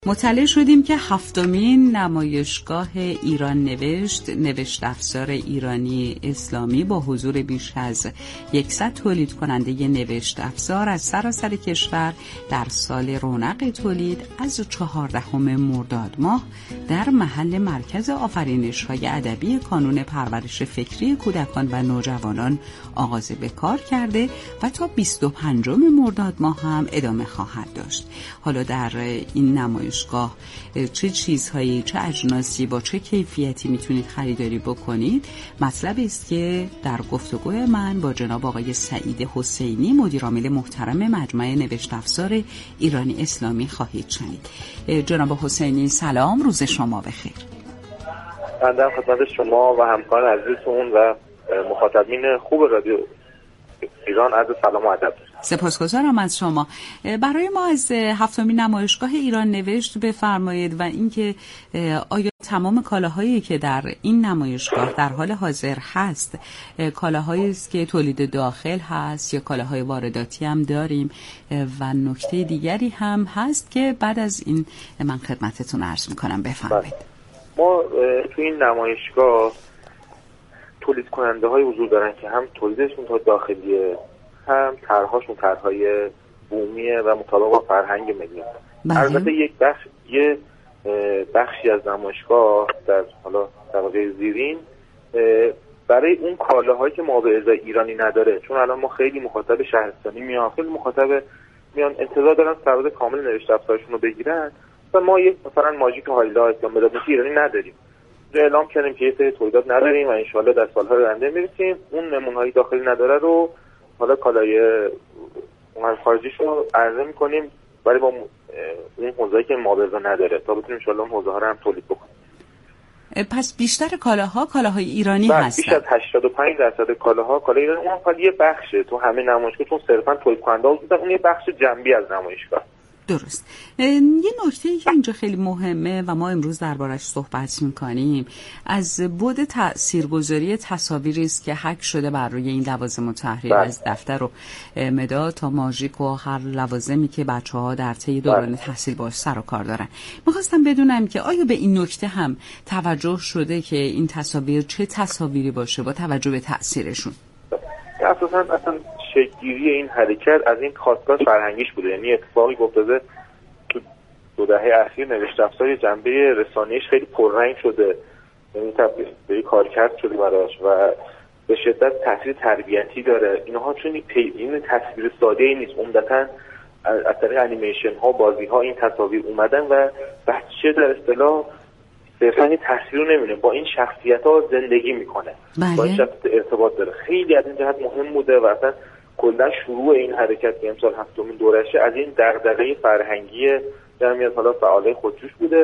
مطلع شدیم که 7مین نمایشگاه ایران نوشت افزار ایرانی اسلامی با حضور بیش از 100 تولید کننده نوشت افزار از سراسر کشور در سال رونق تولید از 14 مرداد ماه در محل مرکز آفرینش‌های ادبی کانون پرورش فکری کودکان و نوجوانان آغاز به کار کرده و تا 25 مرداد ماه هم ادامه خواهد داشت. حالا در این نمایشگاه چه چیزهایی، چه اجناسی با چه کیفیتی میتونید خریداری بکنید مطلب است که در گفتگوی من با جناب آقای سعید حسینی مدیرعامل محترم مجمع نوشت افزار ایرانی اسلامی خواهید شنید. جناب حسینی سلام، روز شما بخیر. بنده خدمت شما و همکاران عزیزتون و مخاطبین خوب رادیو ایران عرض سلام و ادب. سپاسگزارم از شما. برای ما از 7مین نمایشگاه ایران نوشت بفرمایید و اینکه آیا تمام کالاهایی که در این نمایشگاه در حال حاضر هست کالاهایی است که تولید داخل هست یا کالاهای وارداتی هم داریم و نکته دیگری هم هست که بعد از این من خدمتتون عرض میکنم، بفرمایید. ما تو این نمایشگاه تولید کننده های حضور دارن که هم تولیدشون تا داخلیه، هم طرح‌هاشون طرح‌های بومیه و مطابق با فرهنگ ملی. البته یه بخشی از نمایشگاه در حالا طبقه زیرین برای اون کالاهایی که ما به ازای ایرانی نداره، چون الان ما خیلی مخاطب شهرستانی میان، خیلی مخاطب میان انتظار دارن سبد کامل نوشت افزارشون رو بگیرن و ما یه مثلا ماژیک هایلایت یا مداد ایرانی نداریم. اعلام کردیم که یه سری تولیدات نداریم و انشالله در سال‌های آینده میرسیم اون نمونه‌های داخلی نداره رو حالا کالای اون خارجیش رو عرضه میکنیم ولی با اون حوزه‌ای که مابرزا نداره تا بتونیم انشالله اون حوزه ها رو هم تولید بکنیم. پس بیشتر کالاهای ایرانی هستن. بیش از 85% کالاها کالای ایرانی. اون فقط یه بخشه تو همه نمایشگاه، چون صرفا تولید کننده ها بودن، اون یه بخش جنبی از نمایشگاه. درست. یه نکته‌ای که اینجا خیلی مهمه و ما امروز دربارش صحبت می‌کنیم از بعد تاثیرگذاری تصاویری است که حک شده بر روی این لوازم تحریر از دفتر و مداد تا ماژیک و هر لوازمی که بچه‌ها در طی دوران تحصیل باهاش سر و کار دارن. می‌خواستم بدونم که آیا به این نکته هم توجه شده که این تصاویر چه تصاویری باشه با توجه به تاثیرشون؟ اصلا شکل‌گیری این حرکت از این خاصیت فرهنگیش بوده، یعنی اتفاقی افتاده تو 2 دهه اخیر نوشت افزار جنبه رسانه‌ایش خیلی پررنگ شده، یعنی تبدیل کارکرد شده براش و به شدت تاثیر تربیتی داره. اینها چون این تصویر ساده‌ای نیست، عمدتاً از طریق انیمیشن ها، بازی ها این تصاویر اومدن و بچه در اصطلاح صرفاً این تصویر رو نمی‌بینه، با این شخصیت ها زندگی میکنه، با این شخصیت ارتباط داره. خیلی از این جهت مهم بوده و اصلا کلا شروع این حرکت که امسال 7مین دورشه از این دغدغه فرهنگی جمعیت حالا فعالای خودجوش بوده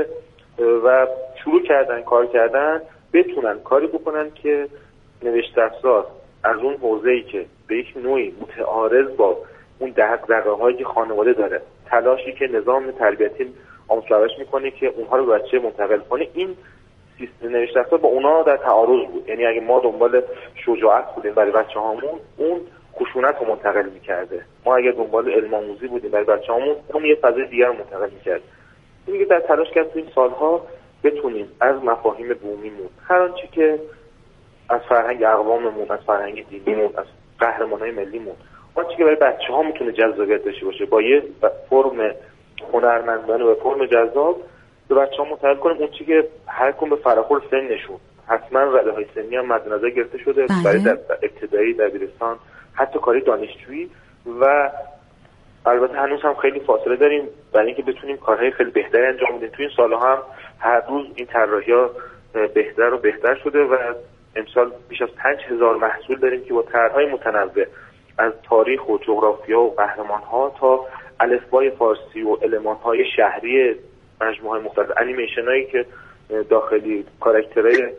و شروع کردن کار کردن بتونن کاری بکنن که نوشت افزار از اون حوزه‌ای که به یک نوعی متعارض با اون دغدغه‌هایی که خانواده داره، تلاشی که نظام تربیتی آموزش میکنه که اونها رو به بچه منتقل کنه، این سیستم نوشت افزار با اونا در تعارض بود. یعنی اگه ما دنبال شجاعت بودیم برای بچه‌هامون، اون خشونت رو منتقل می‌کرده. ما اگه دنبال علم آموزی بودیم برای بچه‌هامون، اون یه فضای دیگر رو منتقل می‌کرد. دیگه در تلاش کرد تو این سال‌ها بتونیم از مفاهیم بومیمون، هر آنچه که از فرهنگ اقواممون، از فرهنگ دینیمون، از قهرمانای ملیمون، آنچه که برای بچه‌ها میتونه جذابیت داشته باشه، با یه فرم هنرمندانه و فرم جذاب به بچه‌ها منتقل کنیم. اون چیزی که هر کدوم به فراخور سنشون، حتما رده‌های سنی هم مد نظر گرفته شده برای در ابتدایی، دبیرستان، حتی کاری دانشجویی و البته هنوز هم خیلی فاصله داریم برای اینکه بتونیم کارهای خیلی بهتری انجام بدیم. تو این سال‌ها هم هر روز این طراحی‌ها بهتر و بهتر شده و امسال بیش از 5000 محصول داریم که با طرح‌های متنوع از تاریخ و جغرافیا و قهرمان‌ها تا الفبای فارسی و المان‌های شهری مجموعه مختلف، انیمیشنایی که داخلی کاراکترهای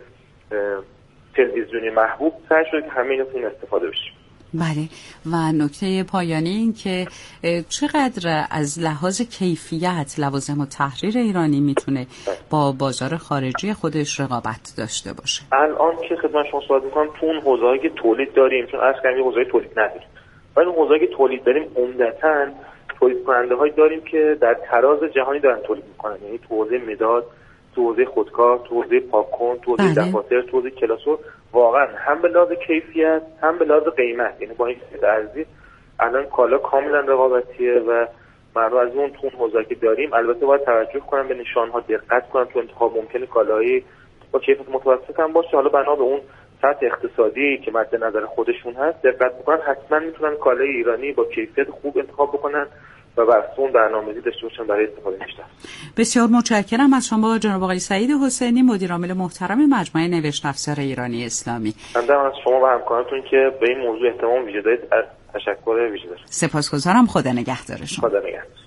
تلویزیونی محبوب سعی شده که همه اینا تون استفاده بشه. بله. و نکته پایانی این که چقدر از لحاظ کیفیت لوازم تحریر ایرانی میتونه با بازار خارجی خودش رقابت داشته باشه؟ الان که خدمت شما صحبت میکنم تو اون حوزه‌ای که تولید داریم، چون اصلا یه حوزه تولید نداریم، ولی اون حوزه‌ای که تولید داریم عمدتاً تولید کننده هایی داریم که در تراز جهانی دارن تولید میکنن، یعنی تو حوزه مداد، تو حوزه خودکار، تو حوزه پاک‌کن، تو حوزه دفاتر، تو حوزه کلاسور، واقعا هم به لحاظ کیفیت هم به لحاظ قیمت، یعنی با این ارزی الان کالا کاملا رقابتیه و مردم از اون تو حوزه که داریم البته باید توجه کنن به نشان‌ها، دقت کنن تو انتخاب، ممکنه کالایی با کیفیت متوسط هم باشه، حالا بنا به اون سطح اقتصادی که مد نظر خودشون هست دقت بکنن، حتما میتونن کالای ایرانی با کیفیت خوب انتخاب بکنن و بر اون برنامه‌ریزی داشته باشن برای استفاده بیشتر. بسیار متشکرم از شما جناب آقای سعید حسینی، مدیر عامل محترم مجمع نوشت افزار ایرانی اسلامی. من از شما و همکارانتون که به این موضوع اهتمام ویژه دارید تشکر ویژه دارم. سپاسگزارم. خدا نگهدار شما. خدا نگهدار.